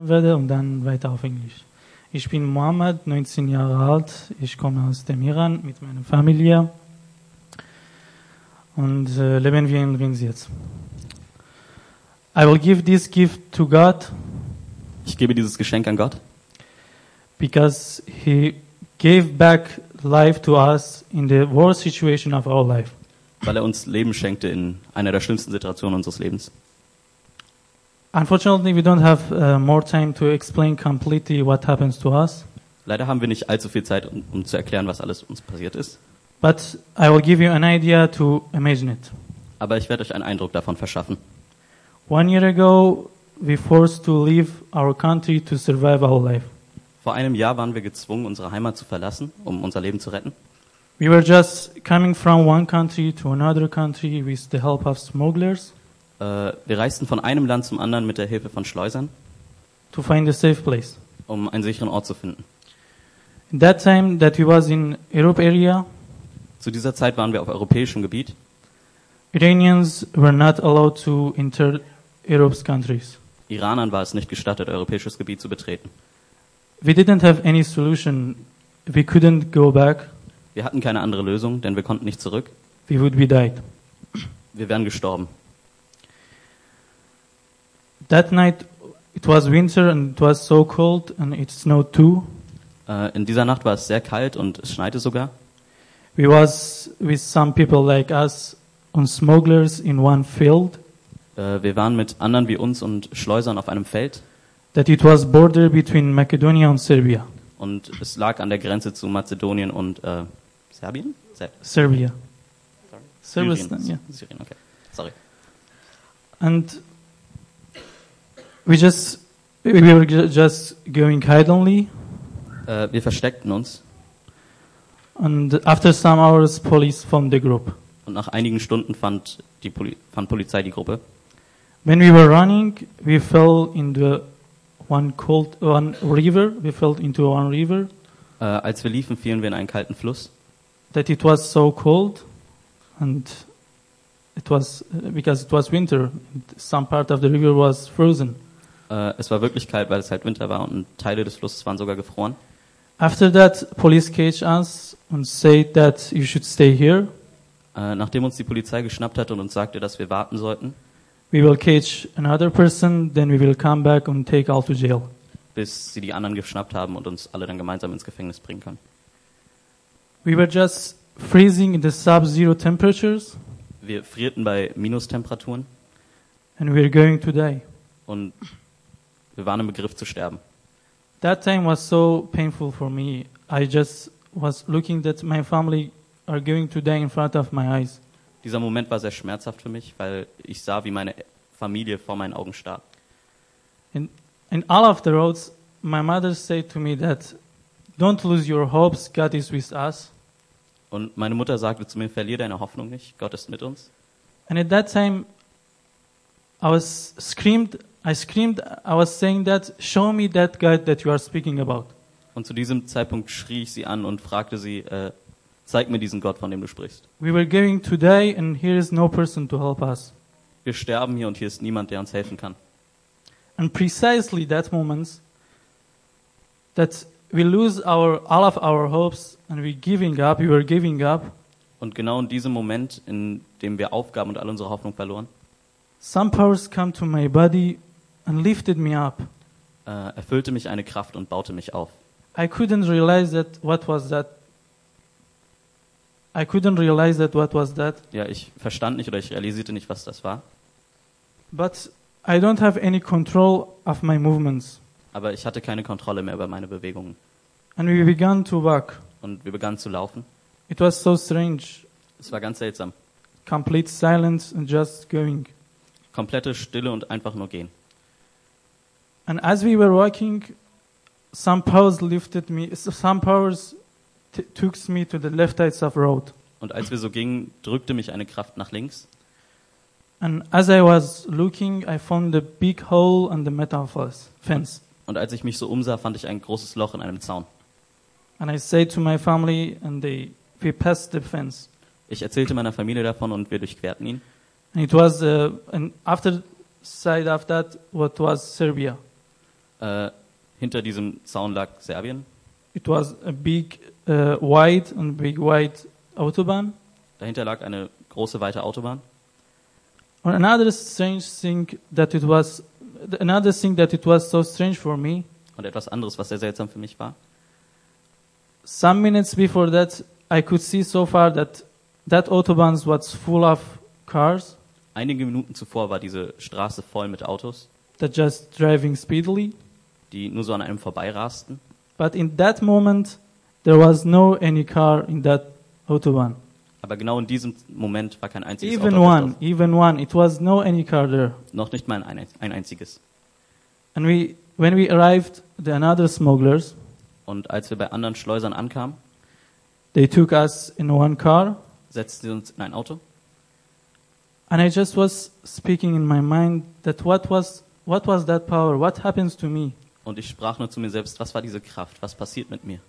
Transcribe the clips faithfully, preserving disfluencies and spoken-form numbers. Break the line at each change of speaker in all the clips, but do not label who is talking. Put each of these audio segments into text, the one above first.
werde und dann weiter auf Englisch. Ich bin Mohammed, neunzehn Jahre alt. Ich komme aus dem Iran mit meiner Familie und äh, leben wir in Linz jetzt. I will give this gift to God
Ich gebe dieses Geschenk an Gott,
because He gave back life to us in the worst situation of our life.
weil er uns Leben schenkte in einer der schlimmsten Situationen unseres Lebens.
Unfortunately, we don't have uh, more time to explain completely what happens to us,
Leider haben wir nicht allzu viel Zeit, um, um zu erklären, was alles uns passiert ist.
but I will give you an idea to imagine it.
Aber ich werde euch einen Eindruck davon verschaffen.
One year ago, we forced to leave our country to survive our life.
Vor einem Jahr waren wir gezwungen, unsere Heimat zu verlassen, um unser Leben zu retten.
We were just coming from one country to another country with the help of smugglers
Äh, wir reisten von einem Land zum anderen mit der Hilfe von Schleusern,
to find a safe place.
um einen sicheren Ort zu finden.
In that time that we was in Europe area,
Zu dieser Zeit waren wir auf europäischem Gebiet.
Iranians were not allowed to enter Europe's countries.
Iranern war es nicht gestattet, europäisches Gebiet zu betreten.
We didn't have any solution. We couldn't go back.
Wir hatten keine andere Lösung, denn wir konnten nicht zurück.
We would be died.
Wir wären gestorben.
That night, it was winter and it was so cold and it snowed too.
Äh, in dieser Nacht war es sehr kalt und es schneite sogar.
We was with some people like us on smugglers in one field
Äh, wir waren mit anderen wie uns und Schleusern auf einem Feld
that it was border between Macedonia and Serbia.
und es lag an der Grenze zu Mazedonien und äh, Serbien? Ser
Serbia.
Syrien.
Serbistan, yeah.
Syrien, okay. Sorry.
And we just we were ju- just going hiddenly.
Äh, wir versteckten uns
And after some hours, police found the group.
und nach einigen Stunden fand die Poli fand Polizei die Gruppe.
When we were running, we fell in the one cold one river. We fell into one river
Äh, als wir liefen, fielen wir in einen kalten Fluss.
that it was so cold, and it was uh, because it was winter. Some part of the river was frozen.
Äh, es war wirklich kalt, weil es halt Winter war und Teile des Flusses waren sogar gefroren.
After that, police caged us and said that you should stay here.
Äh, nachdem uns die Polizei geschnappt hatte und uns sagte, dass wir warten sollten,
We will cage another person, then we will come back and take all to jail.
bis sie die anderen geschnappt haben und uns alle dann gemeinsam ins Gefängnis bringen können.
We were just freezing in the sub-zero temperatures,
Wir frierten bei Minustemperaturen
and we were going to die.
und wir waren im Begriff zu sterben.
That time was so painful for me. I just was looking that my family are going to die in front of my eyes.
Dieser Moment war sehr schmerzhaft für mich, weil ich sah, wie meine Familie vor meinen Augen starb.
And in all of the roads, my mother said to me that, don't lose your hopes, God is with us.
Und meine Mutter sagte zu mir, verlier deine Hoffnung nicht, Gott ist mit uns.
And at that time, I was screamed, I screamed, I was saying that, show me that God that you are speaking about.
Und zu diesem Zeitpunkt schrie ich sie an und fragte sie, äh, zeig mir diesen Gott, von dem du sprichst.
We were going to die and here is no person to help us.
Wir sterben hier und hier ist niemand, der uns helfen kann.
And precisely that moment, that we lose our, all of our hopes and we giving up, we were giving up,
Und genau in diesem Moment, in dem wir aufgaben und all unsere Hoffnung verloren,
some powers come to my body and lifted me up.
äh, erfüllte mich eine Kraft und baute mich auf.
I couldn't realize that what was that. I couldn't realize that what was that.
Ja, ich verstand nicht oder ich realisierte nicht, was das war.
But I don't have any control of my movements.
Aber ich hatte keine Kontrolle mehr über meine Bewegungen.
And we began to walk.
Und wir begannen zu laufen.
It was so strange.
Es war ganz seltsam.
Complete silence and just going.
Komplette Stille und einfach nur gehen.
And as we were walking, some powers lifted me, some powers t- took me to the left side of the road.
Und als wir so gingen, drückte mich eine Kraft nach links.
And as I was looking, I found a big hole on the metal fence.
Und als ich mich so umsah, fand ich ein großes Loch in einem Zaun.
And I said to my family, and they we passed the fence.
Ich erzählte meiner Familie davon und wir durchquerten ihn.
And it was, uh, and after side of that, what was Serbia.
Äh, hinter diesem Zaun lag Serbien.
It was a big, uh, wide and big wide autobahn.
Dahinter lag eine große, weite Autobahn.
And another strange thing that it was, another thing that it was so strange for me.
Und etwas anderes, was sehr seltsam für mich war.
Some minutes before that, I could see so far that that autobahn was full of cars
Einige Minuten zuvor war diese Straße voll mit Autos,
that just driving speedily.
die nur so an einem vorbeirasten.
But in that moment, there was no any car in that autobahn.
Aber genau in diesem Moment war kein einziges
Even
Auto auf der
one,
Straße.
even one. It was no any car there.
Noch nicht mal ein, ein einziges.
And we, when we arrived, the another smugglers,
Und als wir bei anderen Schleusern ankamen,
they took us in one car.
setzten sie uns in ein Auto.
And I just was speaking in my mind that what was, what was that power? What happens to me?
Und ich sprach nur zu mir selbst, was war diese Kraft? Was passiert mit mir?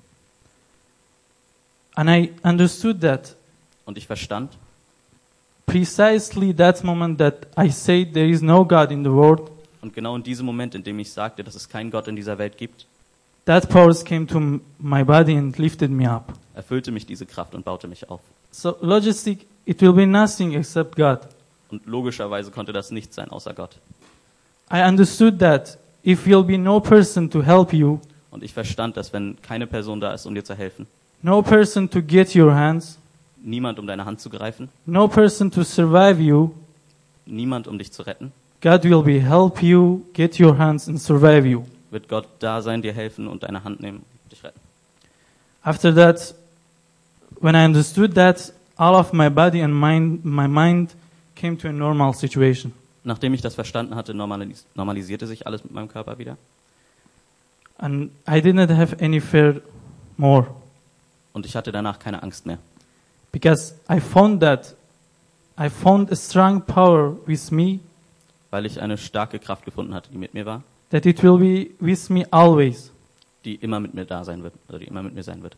And I understood that
Und ich verstand,
precisely that moment that I said there is no God in the world,
und genau in diesem Moment, in dem ich sagte, dass es keinen Gott in dieser Welt gibt,
that power came to m- my body and lifted me up.
erfüllte mich diese Kraft und baute mich auf.
So logistic, it will be nothing except God.
Und logischerweise konnte das nichts sein außer Gott.
I understood that if will be no person to help you,
Und ich verstand, dass wenn keine Person da ist, um dir zu helfen,
no person to get your hands,
niemand, um deine Hand zu greifen,
no person to survive you,
niemand, um dich zu retten,
God will be help you get your hands and survive you.
wird Gott da sein, dir helfen und deine Hand nehmen und dich retten.
After that, when I understood that, all of my body and mind, my mind came to a normal situation.
Nachdem ich das verstanden hatte, normalis- normalisierte sich alles mit meinem Körper wieder.
And I didn't have any fear more.
Und ich hatte danach keine Angst mehr.
Because I found that, I found a strong power with me,
Weil ich eine starke Kraft gefunden hatte, die mit mir war,
that it will be with me always.
die immer mit mir da sein wird, oder die immer mit mir sein wird.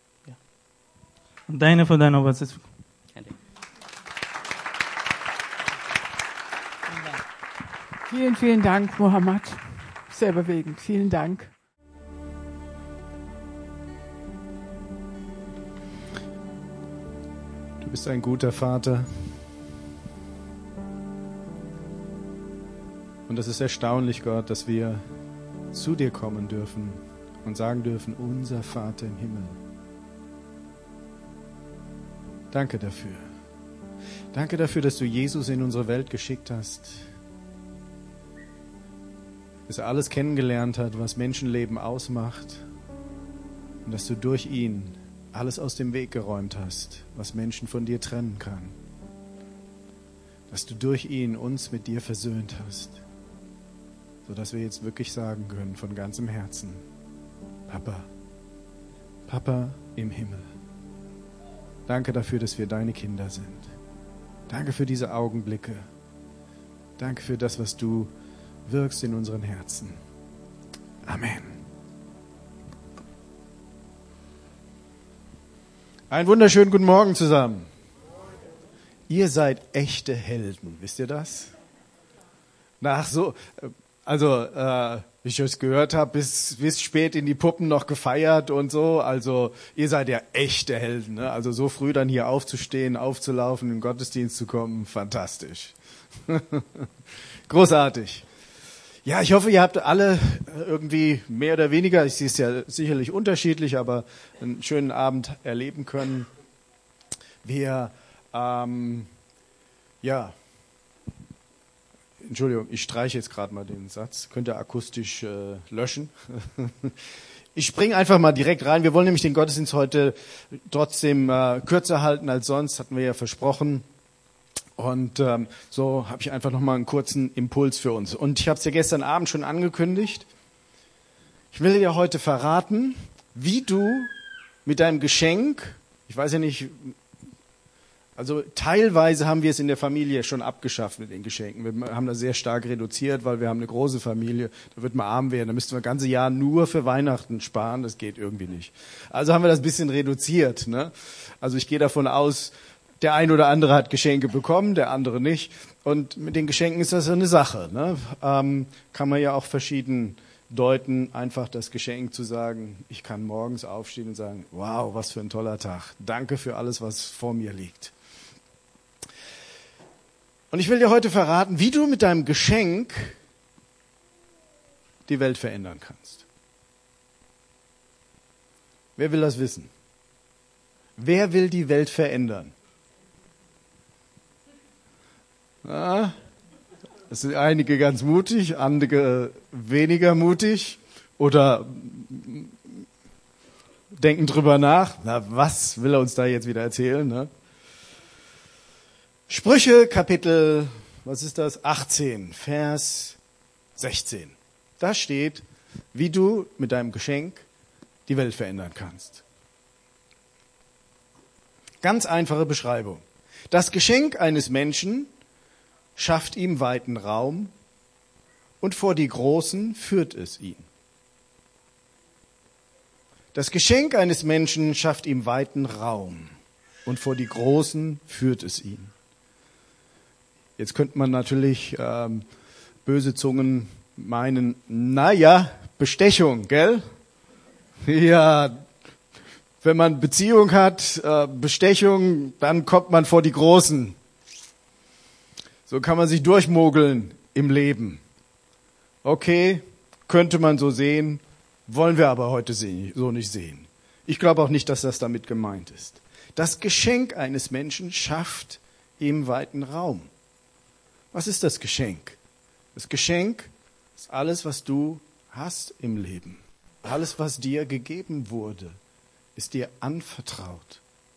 Deine von deiner was
Kein Ding.
Vielen, vielen Dank, Mohammed. Sehr bewegend. Vielen Dank.
Du bist ein guter Vater. Und es ist erstaunlich, Gott, dass wir zu dir kommen dürfen und sagen dürfen, unser Vater im Himmel. Danke dafür. Danke dafür, dass du Jesus in unsere Welt geschickt hast. Dass er alles kennengelernt hat, was Menschenleben ausmacht. Und dass du durch ihn alles aus dem Weg geräumt hast, was Menschen von dir trennen kann. Dass du durch ihn uns mit dir versöhnt hast. Sodass wir jetzt wirklich sagen können von ganzem Herzen, Papa, Papa im Himmel. Danke dafür, dass wir deine Kinder sind. Danke für diese Augenblicke. Danke für das, was du wirkst in unseren Herzen. Amen. Einen wunderschönen guten Morgen zusammen. Ihr seid echte Helden, wisst ihr das? Nach so, also äh, wie ich es gehört habe, bis, bis spät in die Puppen noch gefeiert und so. Also ihr seid ja echte Helden. Ne? Also so früh dann hier aufzustehen, aufzulaufen, in den Gottesdienst zu kommen, fantastisch. Großartig. Ja, ich hoffe, ihr habt alle irgendwie mehr oder weniger, es ist ja sicherlich unterschiedlich, aber einen schönen Abend erleben können. Wir, ähm, ja, Entschuldigung, ich streiche jetzt gerade mal den Satz, könnt ihr akustisch äh, löschen. Ich springe einfach mal direkt rein. Wir wollen nämlich den Gottesdienst heute trotzdem äh, kürzer halten als sonst, hatten wir ja versprochen. Und ähm, so habe ich einfach nochmal einen kurzen Impuls für uns. Und ich habe es ja gestern Abend schon angekündigt. Ich will dir heute verraten, wie du mit deinem Geschenk, ich weiß ja nicht, also teilweise haben wir es in der Familie schon abgeschafft mit den Geschenken. Wir haben das sehr stark reduziert, weil wir haben eine große Familie. Da wird man arm werden. Da müssten wir das ganze Jahr nur für Weihnachten sparen. Das geht irgendwie nicht. Also haben wir das ein bisschen reduziert. Ne? Also ich gehe davon aus, der ein oder andere hat Geschenke bekommen, der andere nicht. Und mit den Geschenken ist das so eine Sache. Ne? Ähm, kann man ja auch verschieden deuten, einfach das Geschenk zu sagen, ich kann morgens aufstehen und sagen, wow, was für ein toller Tag. Danke für alles, was vor mir liegt. Und ich will dir heute verraten, wie du mit deinem Geschenk die Welt verändern kannst. Wer will das wissen? Wer will die Welt verändern? Ah, es sind einige ganz mutig, andere weniger mutig oder denken drüber nach. Na, was will er uns da jetzt wieder erzählen? Ne? Sprüche, Kapitel, was ist das? achtzehn, Vers sechzehn. Da steht, wie du mit deinem Geschenk die Welt verändern kannst. Ganz einfache Beschreibung. Das Geschenk eines Menschen schafft ihm weiten Raum und vor die Großen führt es ihn. Das Geschenk eines Menschen schafft ihm weiten Raum und vor die Großen führt es ihn. Jetzt könnte man natürlich ähm, böse Zungen meinen, naja, Bestechung, gell? Ja, wenn man Beziehung hat, äh, Bestechung, dann kommt man vor die Großen. So kann man sich durchmogeln im Leben. Okay, könnte man so sehen, wollen wir aber heute so nicht sehen. Ich glaube auch nicht, dass das damit gemeint ist. Das Geschenk eines Menschen schafft ihm weiten Raum. Was ist das Geschenk? Das Geschenk ist alles, was du hast im Leben. Alles, was dir gegeben wurde, ist dir anvertraut.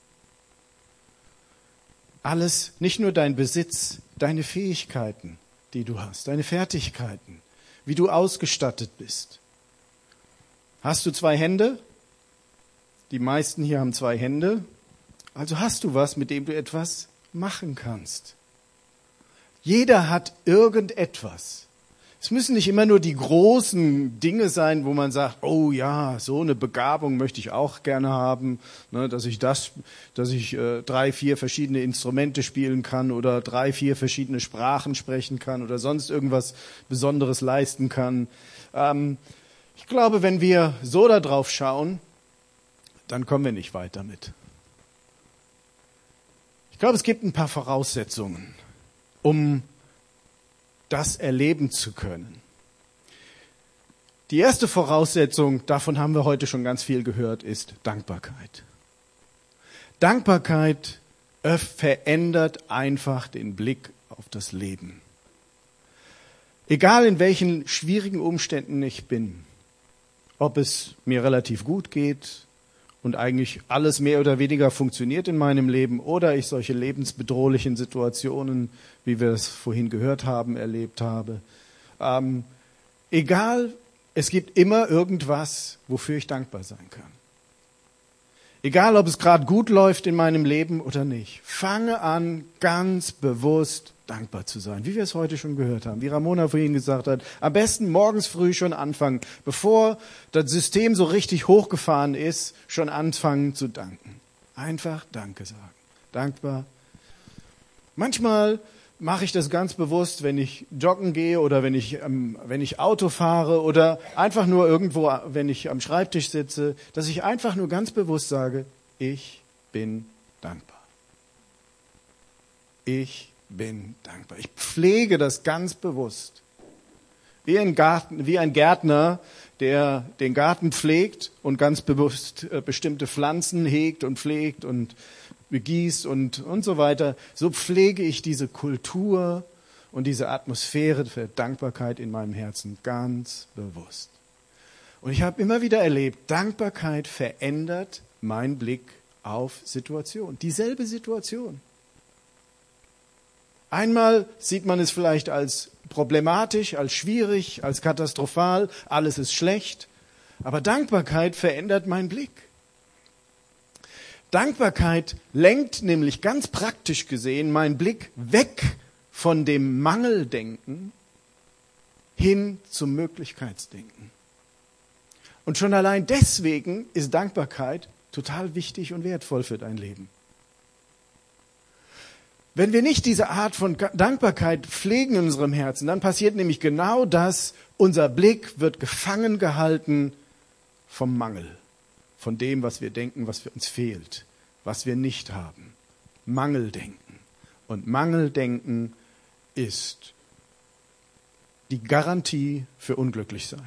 Alles, nicht nur dein Besitz, deine Fähigkeiten, die du hast, deine Fertigkeiten, wie du ausgestattet bist. Hast du zwei Hände? Die meisten hier haben zwei Hände. Also hast du was, mit dem du etwas machen kannst. Jeder hat irgendetwas. Es müssen nicht immer nur die großen Dinge sein, wo man sagt, oh ja, so eine Begabung möchte ich auch gerne haben, ne, dass ich das, dass ich äh, drei, vier verschiedene Instrumente spielen kann oder drei, vier verschiedene Sprachen sprechen kann oder sonst irgendwas Besonderes leisten kann. Ähm, ich glaube, wenn wir so da drauf schauen, dann kommen wir nicht weit damit. Ich glaube, es gibt ein paar Voraussetzungen, um das erleben zu können. Die erste Voraussetzung, davon haben wir heute schon ganz viel gehört, ist Dankbarkeit. Dankbarkeit verändert einfach den Blick auf das Leben. Egal in welchen schwierigen Umständen ich bin, ob es mir relativ gut geht und eigentlich alles mehr oder weniger funktioniert in meinem Leben oder ich solche lebensbedrohlichen Situationen, wie wir es vorhin gehört haben, erlebt habe. Ähm, egal, es gibt immer irgendwas, wofür ich dankbar sein kann. Egal, ob es gerade gut läuft in meinem Leben oder nicht. Fange an, ganz bewusst dankbar zu sein, wie wir es heute schon gehört haben, wie Ramona vorhin gesagt hat. Am besten morgens früh schon anfangen, bevor das System so richtig hochgefahren ist, schon anfangen zu danken. Einfach Danke sagen. Dankbar. Manchmal mache ich das ganz bewusst, wenn ich joggen gehe oder wenn ich, ähm, wenn ich Auto fahre oder einfach nur irgendwo, wenn ich am Schreibtisch sitze, dass ich einfach nur ganz bewusst sage, ich bin dankbar. Ich bin dankbar. Ich pflege das ganz bewusst. Wie ein Garten, wie ein Gärtner, der den Garten pflegt und ganz bewusst äh, bestimmte Pflanzen hegt und pflegt und begießt und, und so weiter. So pflege ich diese Kultur und diese Atmosphäre für Dankbarkeit in meinem Herzen ganz bewusst. Und ich habe immer wieder erlebt, Dankbarkeit verändert meinen Blick auf Situationen. Dieselbe Situation. Einmal sieht man es vielleicht als problematisch, als schwierig, als katastrophal, alles ist schlecht. Aber Dankbarkeit verändert meinen Blick. Dankbarkeit lenkt nämlich ganz praktisch gesehen meinen Blick weg von dem Mangeldenken hin zum Möglichkeitsdenken. Und schon allein deswegen ist Dankbarkeit total wichtig und wertvoll für dein Leben. Wenn wir nicht diese Art von Dankbarkeit pflegen in unserem Herzen, dann passiert nämlich genau das, unser Blick wird gefangen gehalten vom Mangel, von dem, was wir denken, was uns fehlt, was wir nicht haben. Mangeldenken. Und Mangeldenken ist die Garantie für Unglücklichsein.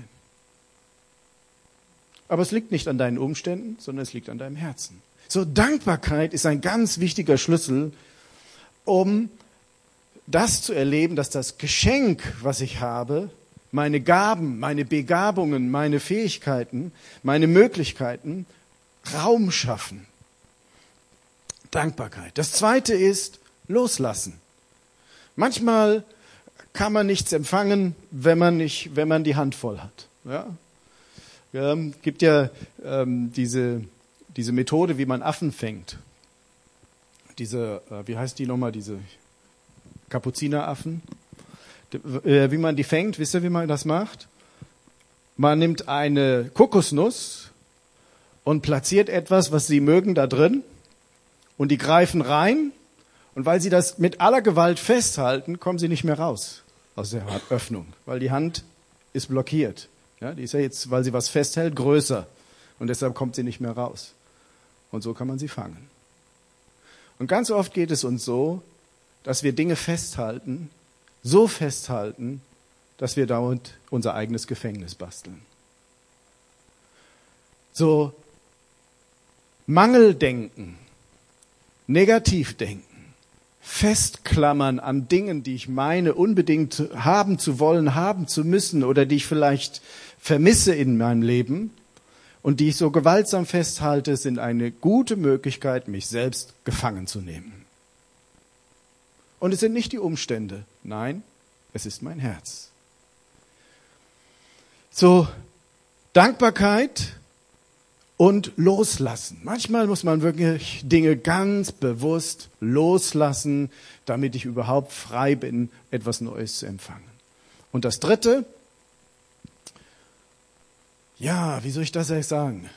Aber es liegt nicht an deinen Umständen, sondern es liegt an deinem Herzen. So, Dankbarkeit ist ein ganz wichtiger Schlüssel, um das zu erleben, dass das Geschenk, was ich habe, meine Gaben, meine Begabungen, meine Fähigkeiten, meine Möglichkeiten Raum schaffen. Dankbarkeit. Das Zweite ist loslassen. Manchmal kann man nichts empfangen, wenn man nicht, wenn man die Hand voll hat. Ja, ja gibt ja ähm, diese diese Methode, wie man Affen fängt. Diese, äh, wie heißt die nochmal, diese Kapuzineraffen? Die, äh, wie man die fängt, wisst ihr, wie man das macht? Man nimmt eine Kokosnuss und platziert etwas, was sie mögen, da drin, und die greifen rein, und weil sie das mit aller Gewalt festhalten, kommen sie nicht mehr raus aus der Öffnung, weil die Hand ist blockiert. Ja, die ist ja jetzt, weil sie was festhält, größer, und deshalb kommt sie nicht mehr raus. Und so kann man sie fangen. Und ganz oft geht es uns so, dass wir Dinge festhalten, so festhalten, dass wir dauernd unser eigenes Gefängnis basteln. So Mangeldenken, Negativdenken, Festklammern an Dingen, die ich meine, unbedingt haben zu wollen, haben zu müssen oder die ich vielleicht vermisse in meinem Leben und die ich so gewaltsam festhalte, sind eine gute Möglichkeit, mich selbst gefangen zu nehmen. Und es sind nicht die Umstände, nein, es ist mein Herz. So, Dankbarkeit und loslassen. Manchmal muss man wirklich Dinge ganz bewusst loslassen, damit ich überhaupt frei bin, etwas Neues zu empfangen. Und das Dritte, ja, wie soll ich das jetzt sagen?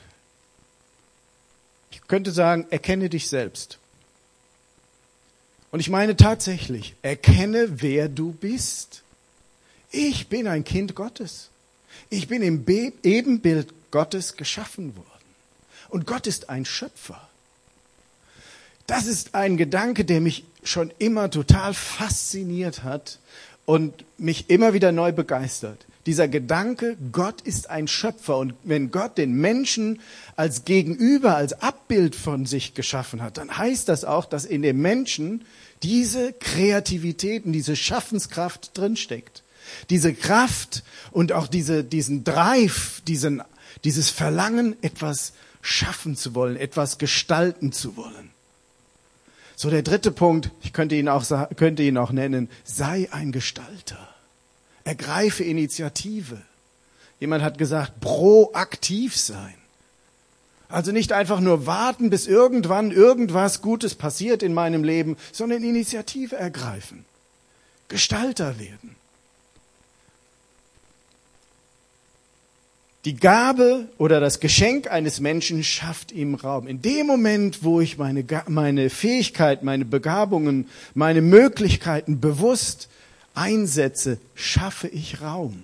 Ich könnte sagen, erkenne dich selbst. Und ich meine tatsächlich, erkenne, wer du bist. Ich bin ein Kind Gottes. Ich bin im Be- Ebenbild Gottes geschaffen worden. Und Gott ist ein Schöpfer. Das ist ein Gedanke, der mich schon immer total fasziniert hat und mich immer wieder neu begeistert. Dieser Gedanke, Gott ist ein Schöpfer. Und wenn Gott den Menschen als Gegenüber, als Abbild von sich geschaffen hat, dann heißt das auch, dass in dem Menschen diese Kreativität und diese Schaffenskraft drinsteckt. Diese Kraft und auch diese, diesen Drive, diesen, dieses Verlangen, etwas schaffen zu wollen, etwas gestalten zu wollen. So, der dritte Punkt, ich könnte ihn auch, könnte ihn auch nennen, sei ein Gestalter. Ergreife Initiative. Jemand hat gesagt, proaktiv sein. Also nicht einfach nur warten, bis irgendwann irgendwas Gutes passiert in meinem Leben, sondern Initiative ergreifen. Gestalter werden. Die Gabe oder das Geschenk eines Menschen schafft ihm Raum. In dem Moment, wo ich meine, meine Fähigkeit, meine Begabungen, meine Möglichkeiten bewusst einsetze, schaffe ich Raum.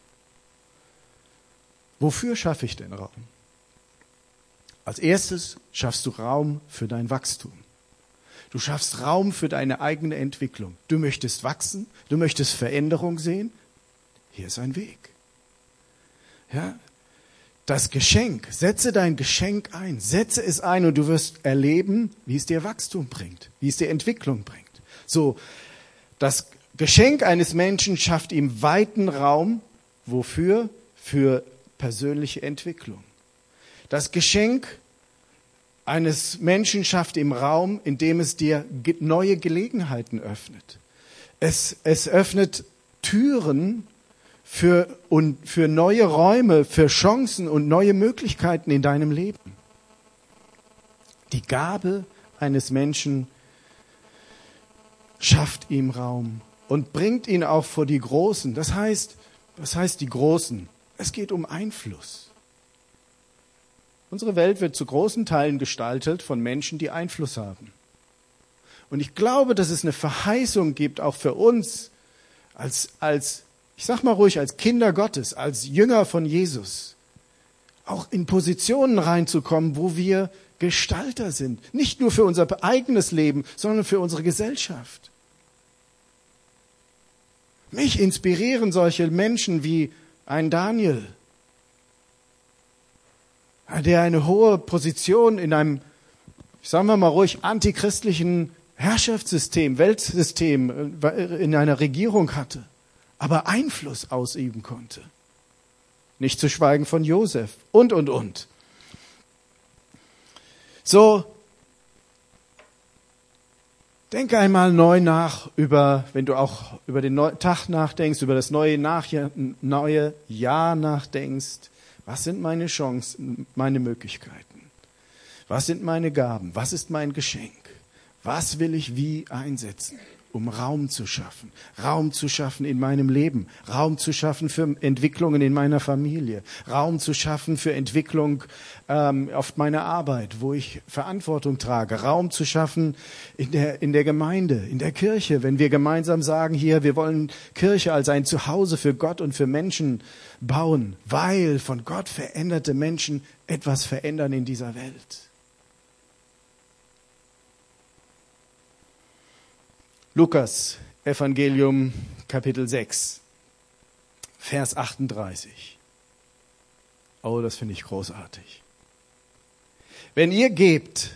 Wofür schaffe ich denn Raum? Als erstes schaffst du Raum für dein Wachstum. Du schaffst Raum für deine eigene Entwicklung. Du möchtest wachsen, du möchtest Veränderung sehen. Hier ist ein Weg. Ja, das Geschenk, setze dein Geschenk ein, setze es ein und du wirst erleben, wie es dir Wachstum bringt, wie es dir Entwicklung bringt. So, das Geschenk eines Menschen schafft ihm weiten Raum. Wofür? Für persönliche Entwicklung. Das Geschenk eines Menschen schafft ihm Raum, indem es dir neue Gelegenheiten öffnet. Es, es öffnet Türen für, und für neue Räume, für Chancen und neue Möglichkeiten in deinem Leben. Die Gabe eines Menschen schafft ihm Raum und bringt ihn auch vor die Großen. Das heißt, was heißt die Großen? Es geht um Einfluss. Unsere Welt wird zu großen Teilen gestaltet von Menschen, die Einfluss haben. Und ich glaube, dass es eine Verheißung gibt, auch für uns, als, als, ich sag mal ruhig, als Kinder Gottes, als Jünger von Jesus, auch in Positionen reinzukommen, wo wir Gestalter sind. Nicht nur für unser eigenes Leben, sondern für unsere Gesellschaft. Mich inspirieren solche Menschen wie ein Daniel, der eine hohe Position in einem, sagen wir mal ruhig, antichristlichen Herrschaftssystem, Weltsystem in einer Regierung hatte, aber Einfluss ausüben konnte. Nicht zu schweigen von Josef und, und, und. So, denke einmal neu nach über, wenn du auch über den Tag nachdenkst, über das neue, nach, neue Jahr nachdenkst. Was sind meine Chancen, meine Möglichkeiten? Was sind meine Gaben? Was ist mein Geschenk? Was will ich wie einsetzen, um Raum zu schaffen? Raum zu schaffen in meinem Leben, Raum zu schaffen für Entwicklungen in meiner Familie, Raum zu schaffen für Entwicklung ähm, auf meiner Arbeit, wo ich Verantwortung trage, Raum zu schaffen in der, in der Gemeinde, in der Kirche, wenn wir gemeinsam sagen hier, wir wollen Kirche als ein Zuhause für Gott und für Menschen bauen, weil von Gott veränderte Menschen etwas verändern in dieser Welt. Lukas, Evangelium, Kapitel sechs, Vers achtunddreißig. Oh, das finde ich großartig. Wenn ihr gebt,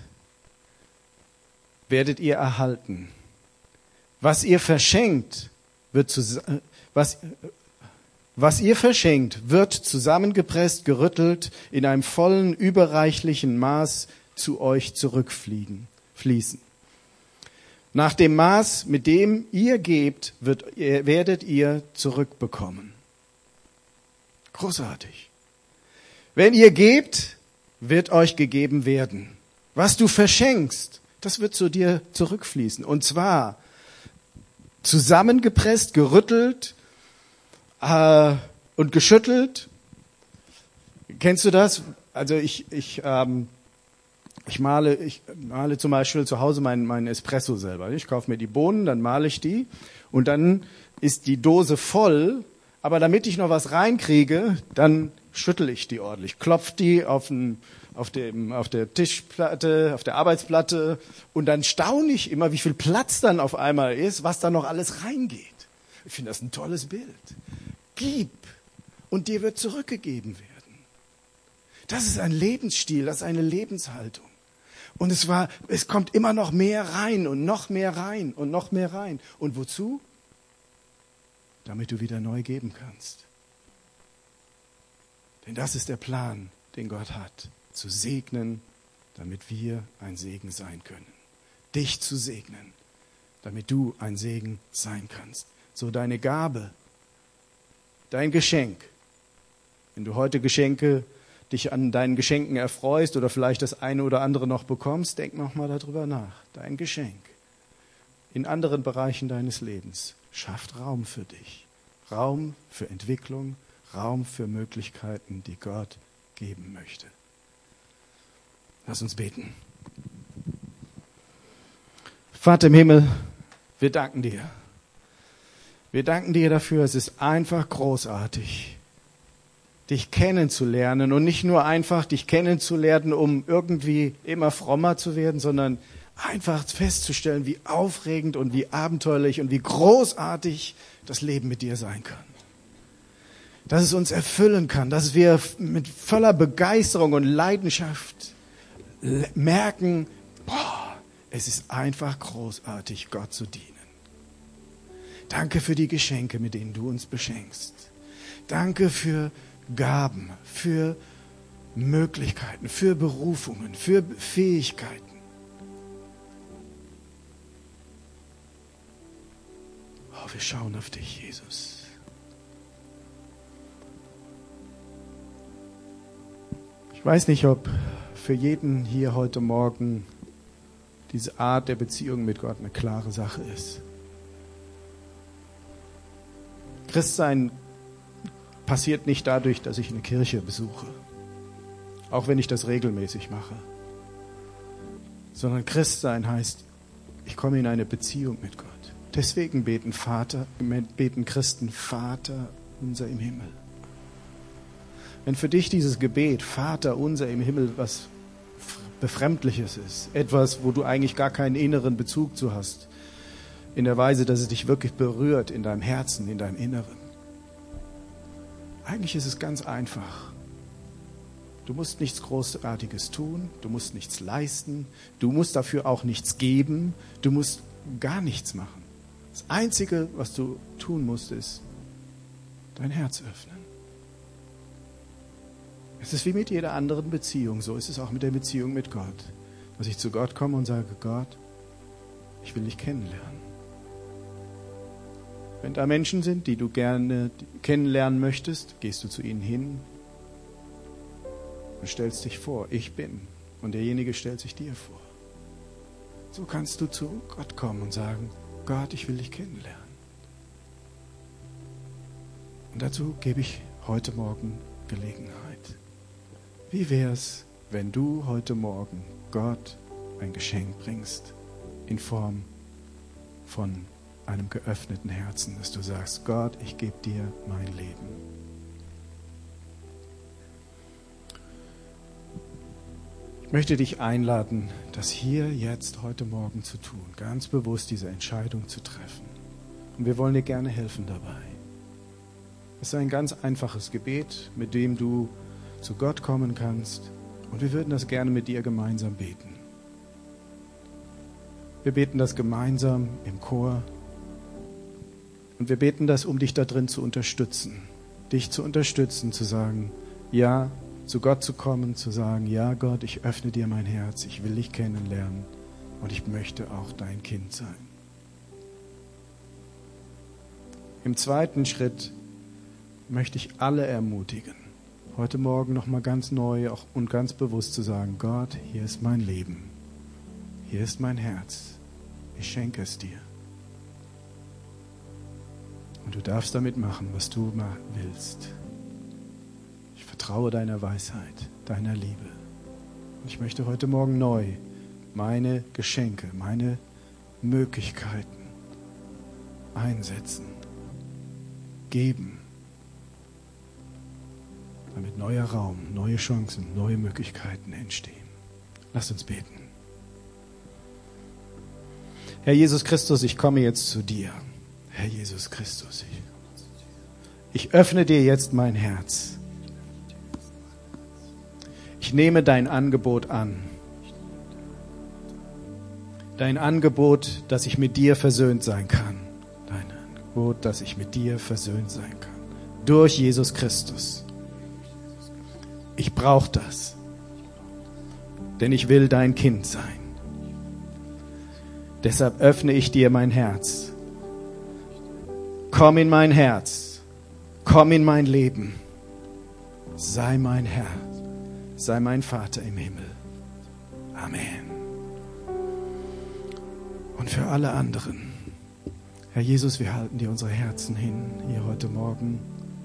werdet ihr erhalten. Was ihr verschenkt, wird zu, was, was ihr verschenkt, wird zusammengepresst, gerüttelt, in einem vollen, überreichlichen Maß zu euch zurückfliegen, fließen. Nach dem Maß, mit dem ihr gebt, wird, werdet ihr zurückbekommen. Großartig. Wenn ihr gebt, wird euch gegeben werden. Was du verschenkst, das wird zu dir zurückfließen. Und zwar zusammengepresst, gerüttelt äh, und geschüttelt. Kennst du das? Also ich... ich ähm, Ich male, ich male zum Beispiel zu Hause meinen, meinen Espresso selber. Ich kaufe mir die Bohnen, dann male ich die und dann ist die Dose voll. Aber damit ich noch was reinkriege, dann schüttel ich die ordentlich, klopf die auf, den, auf, dem, auf der Tischplatte, auf der Arbeitsplatte und dann staune ich immer, wie viel Platz dann auf einmal ist, was da noch alles reingeht. Ich finde das ein tolles Bild. Gib und dir wird zurückgegeben werden. Das ist ein Lebensstil, das ist eine Lebenshaltung. Und es war, es kommt immer noch mehr rein und noch mehr rein und noch mehr rein. Und wozu? Damit du wieder neu geben kannst. Denn das ist der Plan, den Gott hat. Zu segnen, damit wir ein Segen sein können. Dich zu segnen, damit du ein Segen sein kannst. So deine Gabe, dein Geschenk. Wenn du heute Geschenke dich an deinen Geschenken erfreust oder vielleicht das eine oder andere noch bekommst, denk noch mal darüber nach. Dein Geschenk in anderen Bereichen deines Lebens schafft Raum für dich. Raum für Entwicklung, Raum für Möglichkeiten, die Gott geben möchte. Lass uns beten. Vater im Himmel, wir danken dir. Wir danken dir dafür, es ist einfach großartig, dich kennenzulernen und nicht nur einfach dich kennenzulernen, um irgendwie immer frommer zu werden, sondern einfach festzustellen, wie aufregend und wie abenteuerlich und wie großartig das Leben mit dir sein kann. Dass es uns erfüllen kann, dass wir mit voller Begeisterung und Leidenschaft merken, boah, es ist einfach großartig, Gott zu dienen. Danke für die Geschenke, mit denen du uns beschenkst. Danke für Gaben, für Möglichkeiten, für Berufungen, für Fähigkeiten. Oh, wir schauen auf dich, Jesus. Ich weiß nicht, ob für jeden hier heute Morgen diese Art der Beziehung mit Gott eine klare Sache ist. Christsein passiert nicht dadurch, dass ich eine Kirche besuche, auch wenn ich das regelmäßig mache, sondern Christsein heißt Ich komme in eine Beziehung mit Gott. Deswegen beten Vater, beten Christen Vater unser im Himmel. Wenn für dich dieses Gebet Vater unser im Himmel was Befremdliches ist, etwas, wo du eigentlich gar keinen inneren Bezug zu hast, in der Weise, dass es dich wirklich berührt in deinem Herzen, in deinem Inneren. Eigentlich ist es ganz einfach. Du musst nichts Großartiges tun, du musst nichts leisten, du musst dafür auch nichts geben, du musst gar nichts machen. Das Einzige, was du tun musst, ist dein Herz öffnen. Es ist wie mit jeder anderen Beziehung, so ist es auch mit der Beziehung mit Gott. Dass ich zu Gott komme und sage, Gott, ich will dich kennenlernen. Wenn da Menschen sind, die du gerne kennenlernen möchtest, gehst du zu ihnen hin und stellst dich vor, ich bin. Und derjenige stellt sich dir vor. So kannst du zu Gott kommen und sagen, Gott, ich will dich kennenlernen. Und dazu gebe ich heute Morgen Gelegenheit. Wie wär's, wenn du heute Morgen Gott ein Geschenk bringst in Form von einem geöffneten Herzen, dass du sagst, Gott, ich gebe dir mein Leben. Ich möchte dich einladen, das hier jetzt heute Morgen zu tun, ganz bewusst diese Entscheidung zu treffen. Und wir wollen dir gerne helfen dabei. Es ist ein ganz einfaches Gebet, mit dem du zu Gott kommen kannst. Und wir würden das gerne mit dir gemeinsam beten. Wir beten das gemeinsam im Chor. Und wir beten das, um dich da drin zu unterstützen. Dich zu unterstützen, zu sagen, ja, zu Gott zu kommen, zu sagen, ja Gott, ich öffne dir mein Herz, ich will dich kennenlernen und ich möchte auch dein Kind sein. Im zweiten Schritt möchte ich alle ermutigen, heute Morgen nochmal ganz neu auch und ganz bewusst zu sagen, Gott, hier ist mein Leben, hier ist mein Herz, ich schenke es dir. Und du darfst damit machen, was du machen willst. Ich vertraue deiner Weisheit, deiner Liebe. Und ich möchte heute Morgen neu meine Geschenke, meine Möglichkeiten einsetzen, geben, damit neuer Raum, neue Chancen, neue Möglichkeiten entstehen. Lasst uns beten. Herr Jesus Christus, ich komme jetzt zu dir. Herr Jesus Christus, ich, ich öffne dir jetzt mein Herz. Ich nehme dein Angebot an. Dein Angebot, dass ich mit dir versöhnt sein kann. Dein Angebot, dass ich mit dir versöhnt sein kann. Durch Jesus Christus. Ich brauche das. Denn ich will dein Kind sein. Deshalb öffne ich dir mein Herz. Komm in mein Herz. Komm in mein Leben. Sei mein Herr. Sei mein Vater im Himmel. Amen. Und für alle anderen, Herr Jesus, wir halten dir unsere Herzen hin, hier heute Morgen.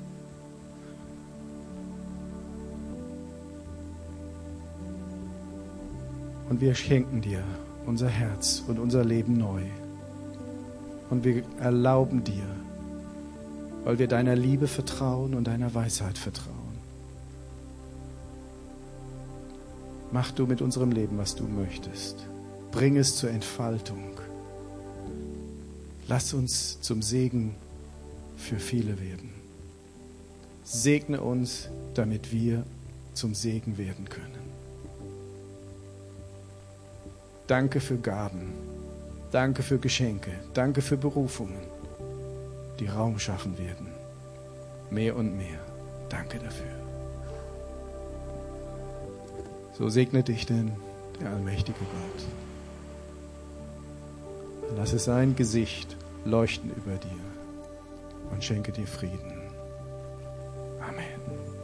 Und wir schenken dir unser Herz und unser Leben neu. Und wir erlauben dir, weil wir deiner Liebe vertrauen und deiner Weisheit vertrauen. Mach du mit unserem Leben, was du möchtest. Bring es zur Entfaltung. Lass uns zum Segen für viele werden. Segne uns, damit wir zum Segen werden können. Danke für Gaben. Danke für Geschenke. Danke für Berufungen, die Raum schaffen werden. Mehr und mehr. Danke dafür. So segne dich denn der allmächtige Gott. Lass es sein Gesicht leuchten über dir und schenke dir Frieden. Amen.